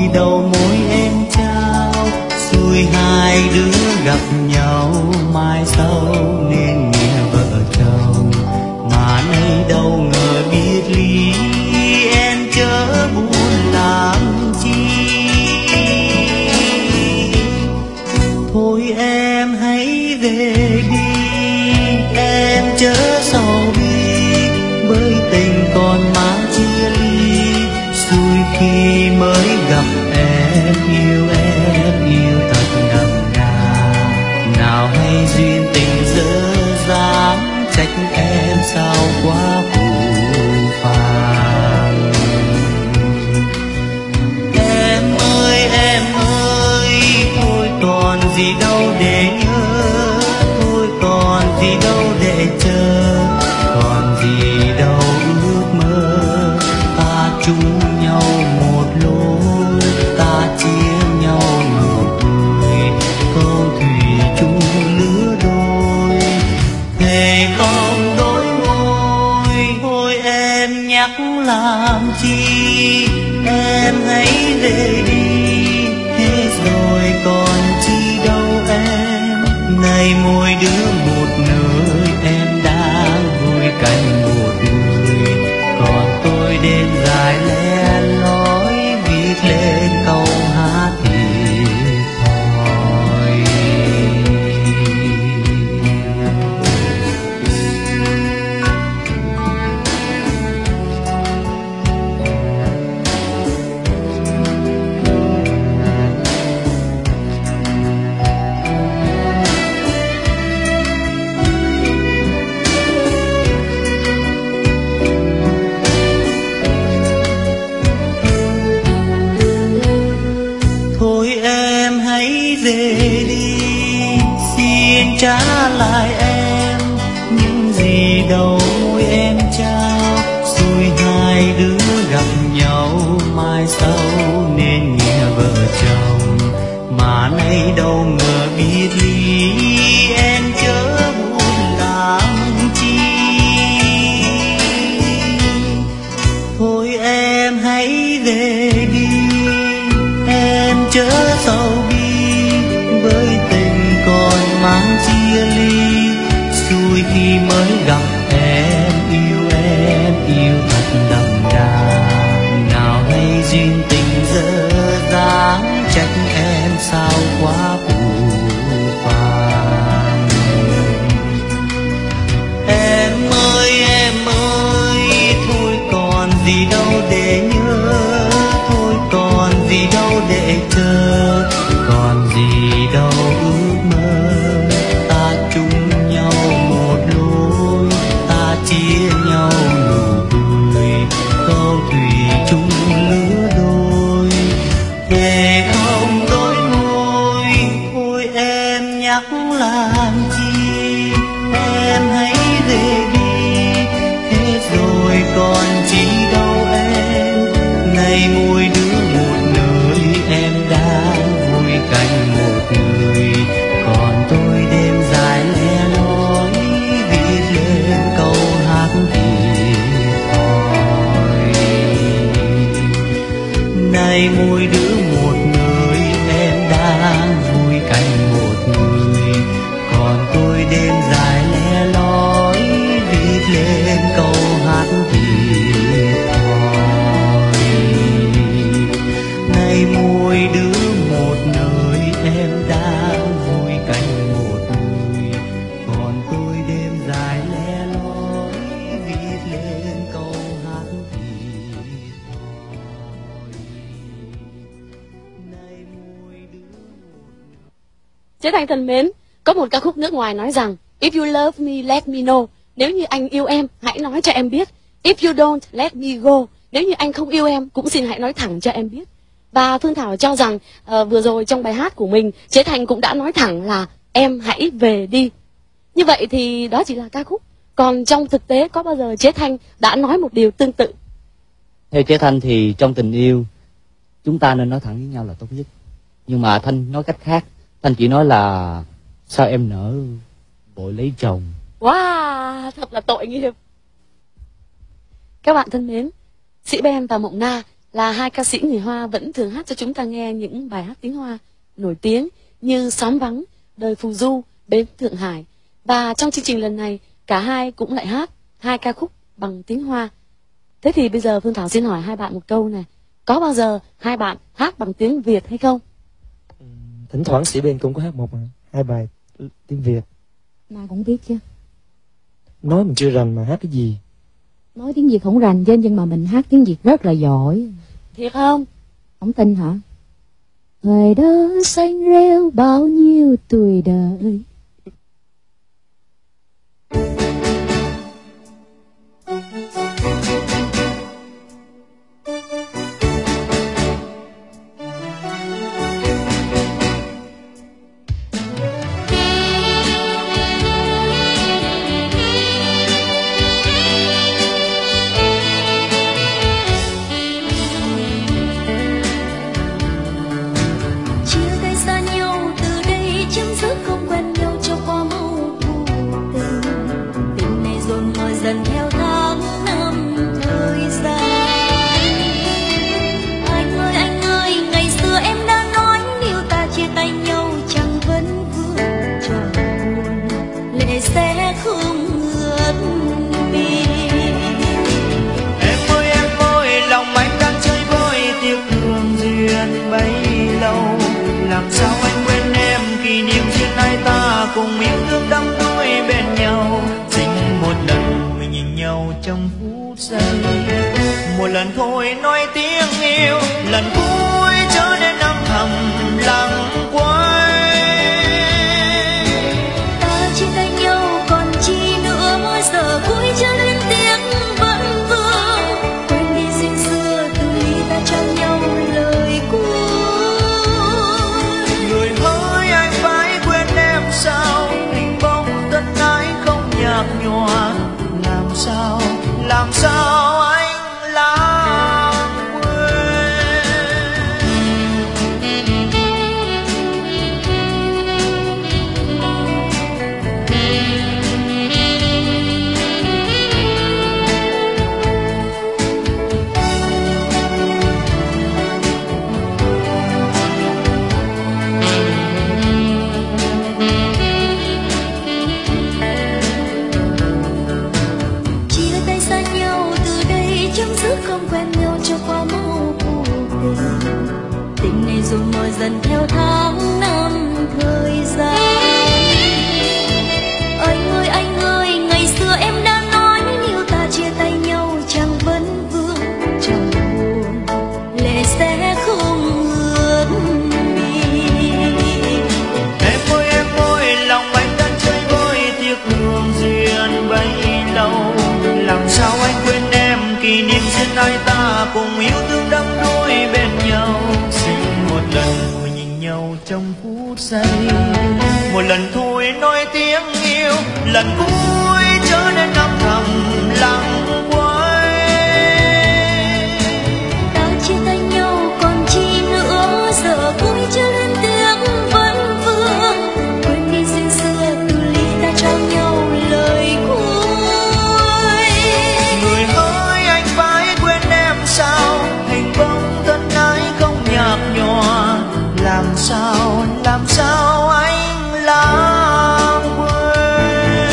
đâu môi em trao, xui hai đứa gặp nhau mai sau nên nghĩa vợ chồng. Mà nay đâu ngờ biết lý, em chớ buồn làm chi. Thôi em hãy về đi, em chớ sầu bi, bởi tình còn mang chia ly. Xui khi mới gặp em yêu thật đậm đà. Nào hay duyên tình dở dáng, trách em sao quá phù phàng. Em ơi, thôi còn gì đâu để nhớ, thôi còn gì đâu để chờ, còn gì đâu ước mơ. Ta chung nhau một lối, ta chia nhau nụ cười, câu thủy chung lứa đôi, thề không đôi môi. Thôi em nhắc làm chi, em hãy về đi, thế rồi còn chi đâu em. Này mỗi đứa một nơi, em đang vui cạnh một người, còn tôi đêm dài lẻ loi viết lên câu hát thiệt thòi. Thôi em hãy về đi, xin trả lại em những gì đầu môi em trao. Xui hai đứa gặp nhau mai sau nên nghĩa vợ chồng. Mà nay đâu ngờ biết lý, em chớ buồn làm chi. Thôi em hãy về đi, em chớ sầu bi, với tình còn mang chia ly. Xui khi mới gặp em yêu thật đậm đà. Nào hay duyên tình dở dáng, trách em sao quá phù phàng. Em ơi, thôi còn gì đâu để nhớ, thôi còn gì đâu để chờ, còn gì đâu ước mơ. Ta chung nhau một lối, ta chia nhau nụ cười, câu thủy chung lứa đôi, thề không đôi môi. Thôi em nhắc làm chi, em hãy về đi, thế rồi còn chi đâu em. Này mỗi đứa một nơi, em đang vui cạnh một người, còn tôi đêm dài lẻ loi viết lên câu hát thiệt thòi. Này mỗi đứa một nơi, em đang vui cạnh một người, còn tôi đêm dài lẻ loi viết lên câu hát thiệt thòi. Này mỗi đứa một nơi, em đang vui cạnh một người, còn tôi đêm dài lẻ loi viết lên câu hát thiệt thòi. Này mỗi đứa một... Chế Thanh thân mến, có một ca khúc nước ngoài nói rằng If you love me, let me know. Nếu như anh yêu em, hãy nói cho em biết. If you don't, let me go. Nếu như anh không yêu em, cũng xin hãy nói thẳng cho em biết. Và Phương Thảo cho rằng vừa rồi trong bài hát của mình, Chế Thành cũng đã nói thẳng là em hãy về đi. Như vậy thì đó chỉ là ca khúc. Còn trong thực tế có bao giờ Chế Thanh đã nói một điều tương tự? Theo Chế Thanh thì trong tình yêu, chúng ta nên nói thẳng với nhau là tốt nhất. Nhưng mà Thanh nói cách khác. Thanh chỉ nói là sao em nỡ vội lấy chồng. Wow, thật là tội nghiệp. Các bạn thân mến, Sĩ Ben và Mộng Na là hai ca sĩ người Hoa vẫn thường hát cho chúng ta nghe những bài hát tiếng Hoa nổi tiếng như Xóm Vắng, Đời Phù Du, Bến Thượng Hải. Và trong chương trình lần này, cả hai cũng lại hát hai ca khúc bằng tiếng Hoa. Thế thì bây giờ Phương Thảo xin hỏi hai bạn một câu này. Có bao giờ hai bạn hát bằng tiếng Việt hay không? Thỉnh thoảng sĩ bên cũng có hát hai bài tiếng Việt. Mà cũng biết chứ. Nói mình chưa rành mà hát cái gì. Nói tiếng Việt không rành chứ, nhưng mà mình hát tiếng Việt rất là giỏi. Thiệt không? Không tin hả? Thời đó xanh rêu bao nhiêu tuổi đời. Cùng yêu thương đắm đuối bên nhau, xin một lần mình nhìn nhau trong phút giây. Một lần thôi nói tiếng yêu, lần cuối trở nên âm thầm lặng quay. Ta chia tay nhau còn chi nữa, mỗi giờ cuối chưa lên tiếng vẫn vương. Quên đi duyên xưa, từ ly ta trao nhau lời cuối. Người hỡi anh phải quên em sao, hình bóng thân ái không nhạt nhòa. Làm sao anh lãng rồi mỏi dần theo tháng năm thời gian. Anh ơi, ngày xưa em đã nói nếu ta chia tay nhau chẳng vẫn vương trong buồn, lệ sẽ không ướt mi. Em ơi, lòng anh đang chơi vơi tiếc thương duyên bấy lâu. Làm sao anh quên em, kỷ niệm duyên hai ta cùng yêu thương đắm đuối bên nhau. Một lần mình nhìn nhau trong phút giây, một lần thôi nói tiếng yêu, lần cuối trở nên âm thầm lặng quay. Ta chia tay nhau còn chi nữa, giờ cuối chưa lên tiếng vẫn vương. Quên đi duyên xưa, từ ly ta trao nhau lời cuối. Người hỡi anh phải quên em sao, hình bóng thân ái không nhạt nhòa. Làm sao anh lãng quên.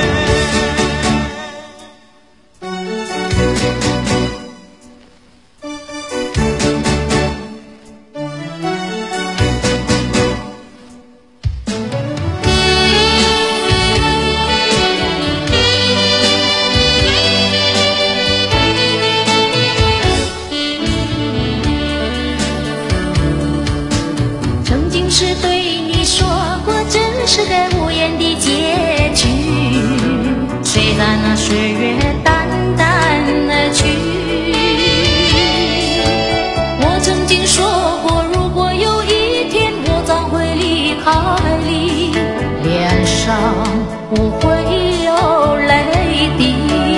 那岁月淡淡的去，我曾经说过，如果有一天我早会离开你，脸上不会有泪滴。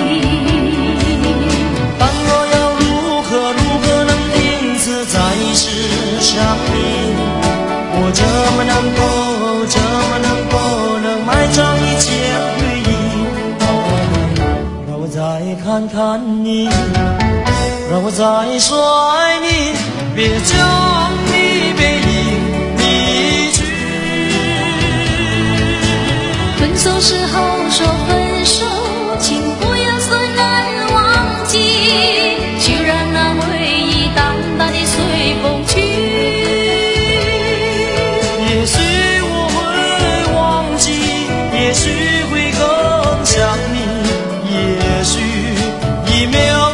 但我要如何能因此在世上你？我这么难过，能埋葬一切回忆。再看看你，让让我再说爱你，别将你背影离去。 分手时候说分手，请不要说难忘记，就让那回忆淡淡的随风去。 也许我会忘记，也许会更想你，也许一秒。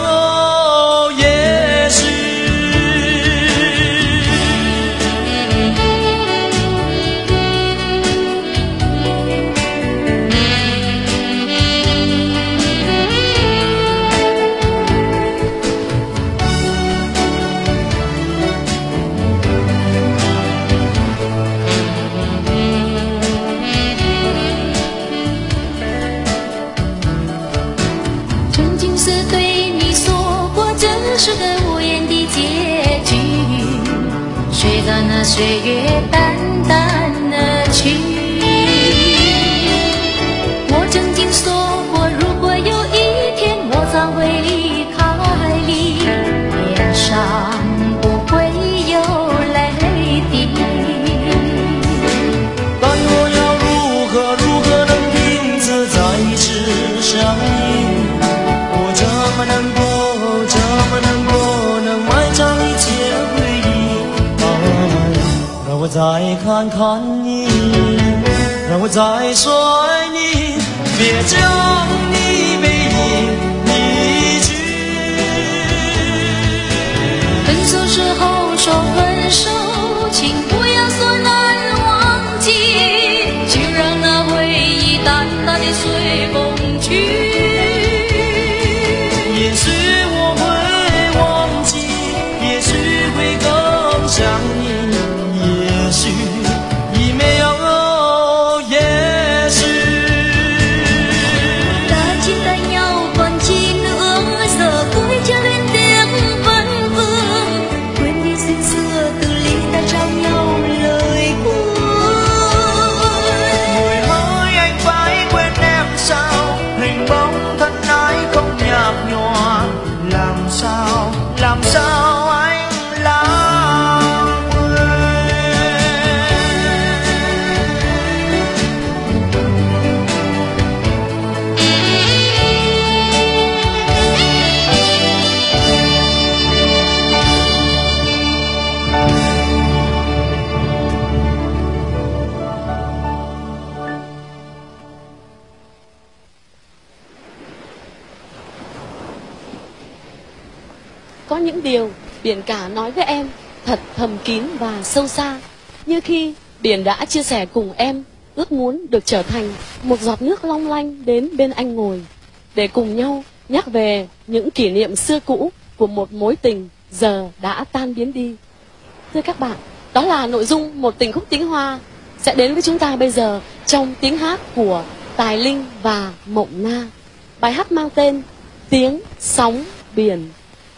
那岁月淡淡的去，我曾经说过，如果有一天我将会离开你，脸上不会有泪滴。 但我要如何能停止再一次相遇？我这么难过，能埋葬一切回忆。让我再看看你，让我再说爱你，别将你背影离去。 分手时候说分手，请不要说难忘记，就让那回忆淡淡的随风去。 也许我会忘记，也许会更想你。也许已没有，也许 ta chỉ tay nhau còn chi nữa, giờ cuối cho lên tiếng vấn vương, quên đi duyên xưa từ ly ta trao nhau lời cuối. Mùi hơi anh phải quên em sao, hình bóng thân ái không nhạt nhòa, làm sao anh lãng quên. Có những điều biển cả nói với em thật thầm kín và sâu xa, như khi biển đã chia sẻ cùng em ước muốn được trở thành một giọt nước long lanh đến bên anh ngồi, để cùng nhau nhắc về những kỷ niệm xưa cũ của một mối tình giờ đã tan biến đi. Thưa các bạn, đó là nội dung một tình khúc tiếng Hoa sẽ đến với chúng ta bây giờ trong tiếng hát của Tài Linh và Mộng Na. Bài hát mang tên Tiếng Sóng Biển.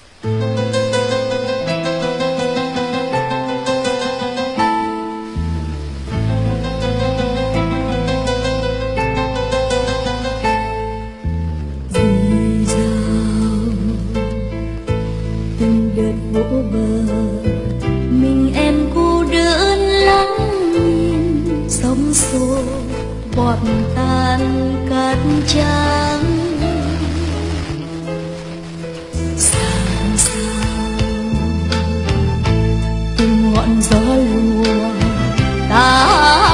Vỗ bờ mình em cô đơn lắng nhìn sóng xô bọt tan cát trắng sáng sao từng ngọn gió lùa ta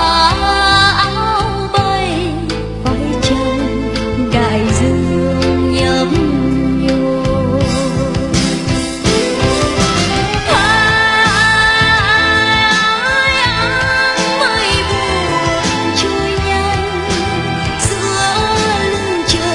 áo bay vai trong đại dương nhấp nhô. Mây buồn trôi nhanh giữa lưng trời.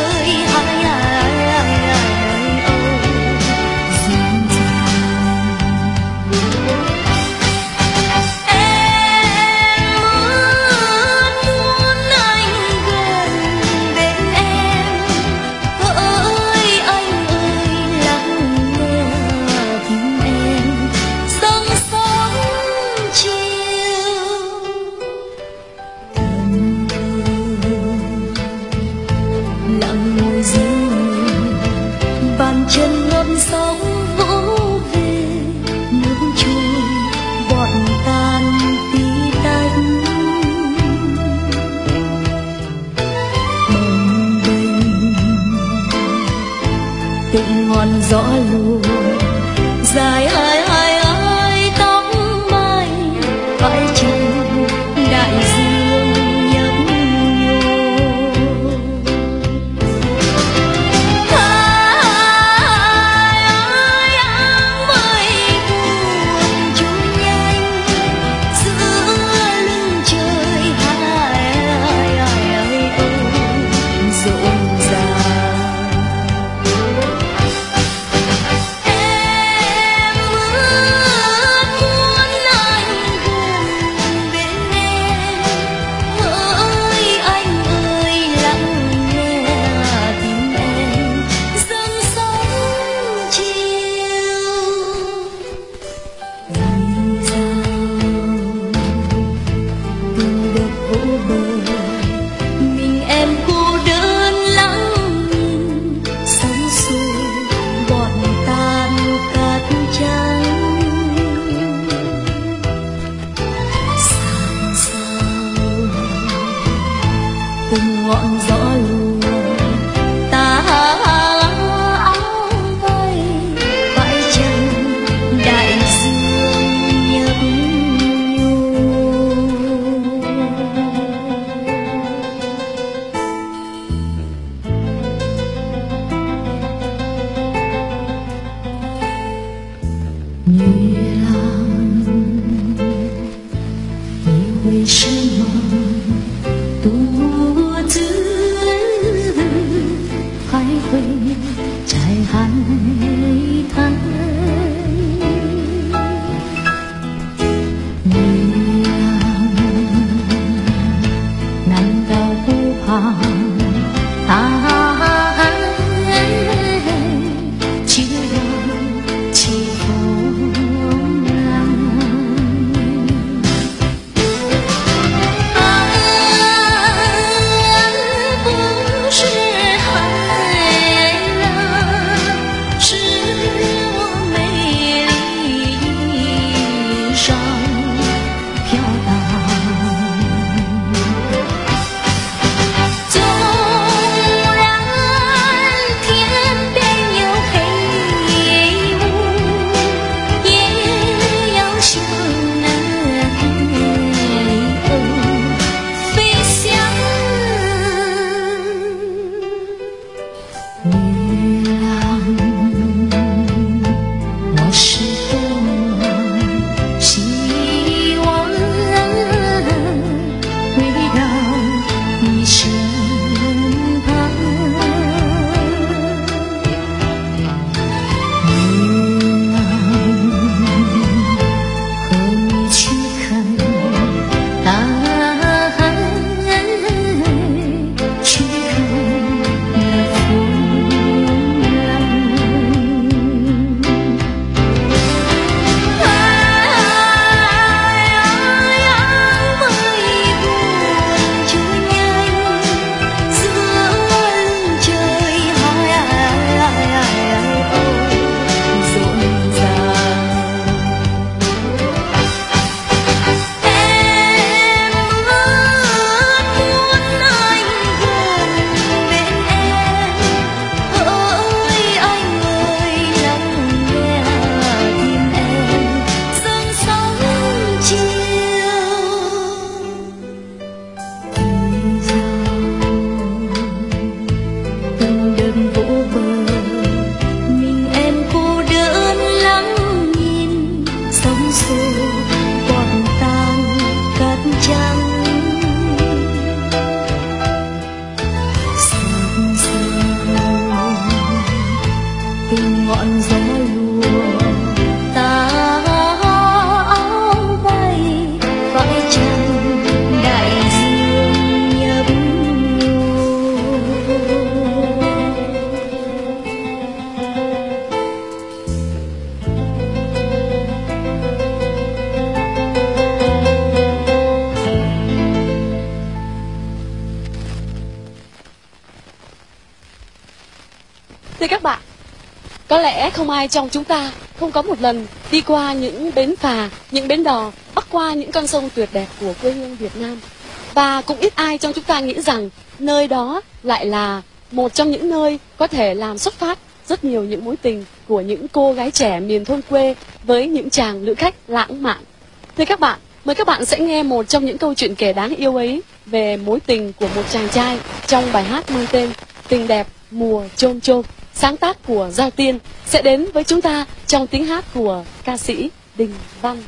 Thưa các bạn, có lẽ không ai trong chúng ta không có một lần đi qua những bến phà, những bến đò, bắc qua những con sông tuyệt đẹp của quê hương Việt Nam. Và cũng ít ai trong chúng ta nghĩ rằng nơi đó lại là một trong những nơi có thể làm xuất phát rất nhiều những mối tình của những cô gái trẻ miền thôn quê với những chàng lữ khách lãng mạn. Thưa các bạn, mời các bạn sẽ nghe một trong những câu chuyện kể đáng yêu ấy về mối tình của một chàng trai trong bài hát mang tên Tình đẹp mùa chôm chôm, sáng tác của Giao Tiên, sẽ đến với chúng ta trong tiếng hát của ca sĩ Đình Văn.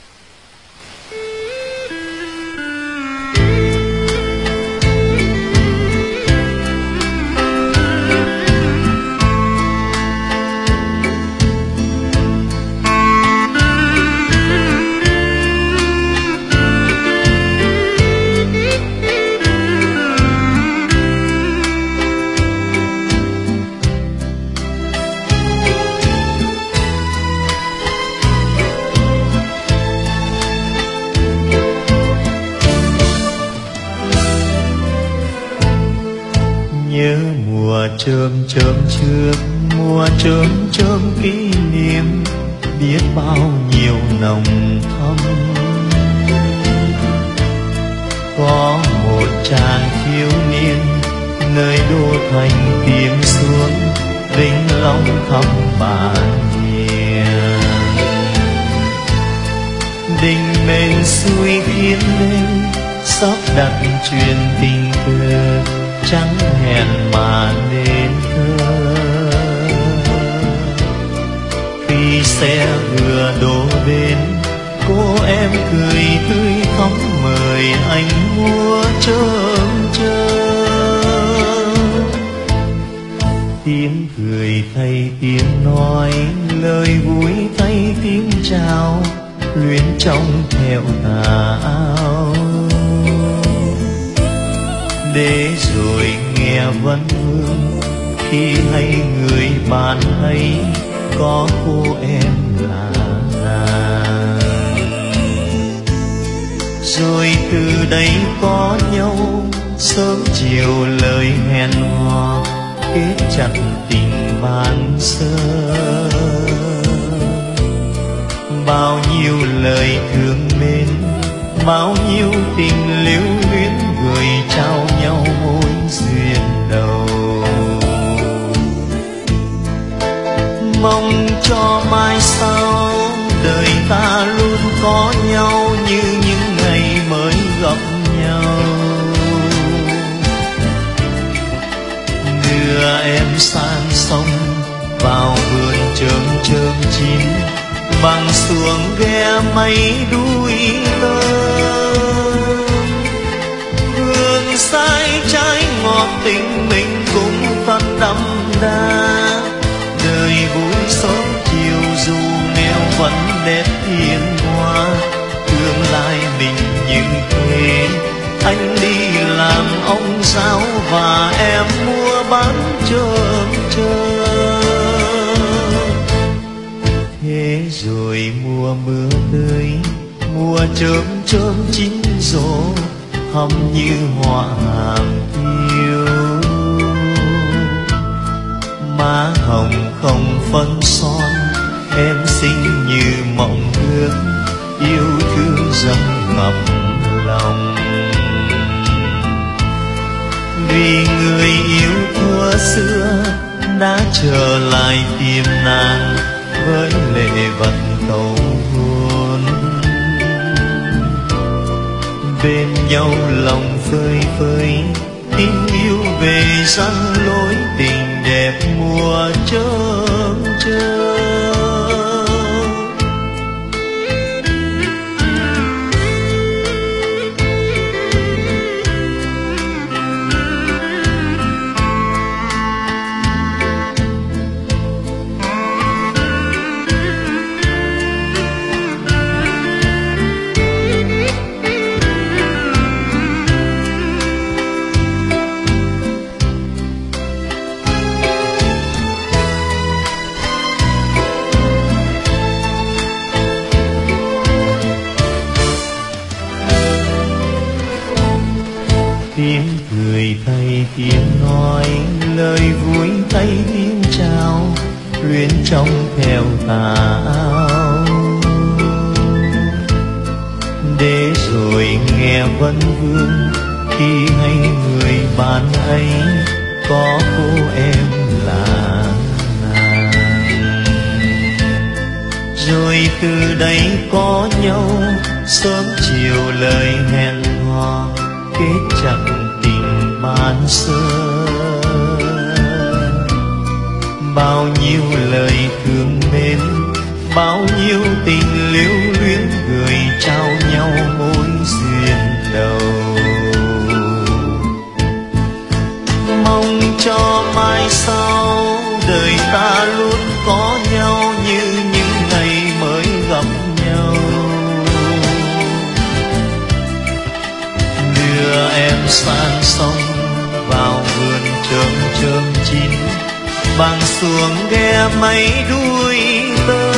Nhớ mùa chôm chôm trước, mùa chôm chôm kỷ niệm, biết bao nhiêu nồng thắm. Có một chàng thiếu niên nơi đô thành tìm xuống, Vĩnh Long thăm bà hiền. Đình mến xuôi khiến lên, sắp đặt chuyện tình cờ, chẳng hẹn mà nên thơ. Khi xe vừa đổ bên, cô em cười tươi thắm mời anh mua chôm chôm. Tiếng cười thay tiếng nói, lời vui thay tiếng chào, luyến trong theo tà áo. Để rồi nghe vấn vương, khi hay người bạn hay có cô em là nàng. Rồi từ đây có nhau, sớm chiều lời hẹn hò, kết chặt tình ban sơ. Bao nhiêu lời thương mến, bao nhiêu tình lưu luyến, gửi trao nhau mối duyên đầu. Mong cho mai sau đời ta luôn có nhau như những ngày mới gặp nhau. Đưa em sang sông, vào vườn chôm chôm chín, bằng xuồng ghe mây đuôi tôm. Hương say trái ngọt tình mình cũng phân đậm đà. Đời vui sớm chiều dù nghèo vẫn đẹp hiền hòa. Tương lai mình như thế, anh đi làm ông giáo và em mua bán chôm chôm. Thế rồi mùa mưa tới, mùa chôm chôm chín rộ, hâm như hoa hàm tiêu. Má hồng không phấn son, em xinh như mộng ước, yêu thương dâng ngập lòng. Vì người yêu thuở xưa đã trở lại tìm nàng, với lệ vật cầu hôn. Bên nhau lòng phơi phới, tình yêu về răng lối, tình đẹp mùa chớm chớm. Tiếng cười thay tiếng nói, lời vui thay tiếng trao luyến trong theo tà áo. Để rồi nghe vấn vương khi hay người bạn ấy có cô em là nàng. Rồi từ đây có nhau sớm chiều lời hẹn hò kết chặt tình ban sơ. Bao nhiêu lời thương mến, bao nhiêu tình lưu luyến gửi trao nhau mối duyên đầu. Mong cho mai sau đời ta luôn có nhau như những ngày mới gặp nhau. Đưa em sang sông vào vườn chớm chớm chín, bằng xuồng ghe mấy đuôi tơ.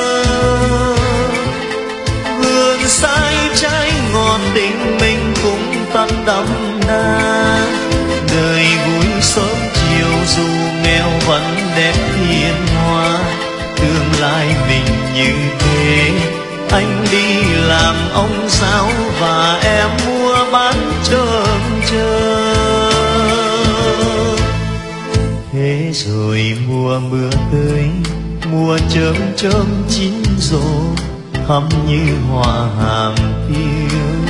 Vườn sai trái ngọt tình mình cũng tắt đậm đà. Đời vui sớm chiều dù nghèo vẫn đẹp hiền hòa. Tương lai mình như thế, anh đi làm ông giáo và em mua bán chớm chớm. Thế rồi mùa mưa tới, mùa chớm chớm chín rộ, thắm như hoa hàm thiêu.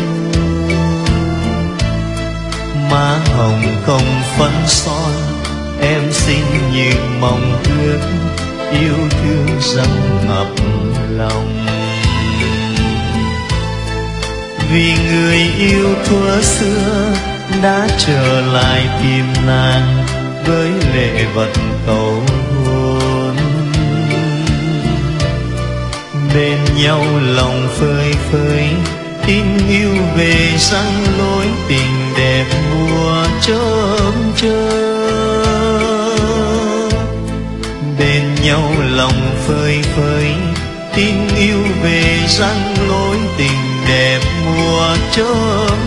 Má hồng không phấn son, em xinh như mong ước, yêu thương dâng ngập lòng. Vì người yêu thuở xưa đã trở lại tìm nàng với lệ vật cầu hôn. Bên nhau lòng phơi phới, tình yêu về răng lối tình đẹp mùa chớm chớm. Bên nhau lòng phơi phới, tình yêu về răng lối tình đẹp mùa chớm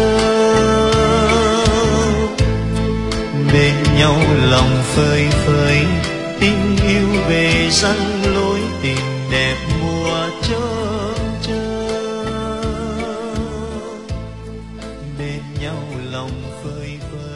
chớm. Bên nhau lòng phơi phới, tình yêu về răng lối tình đẹp mùa chớm chớm. Bên nhau lòng phơi phới.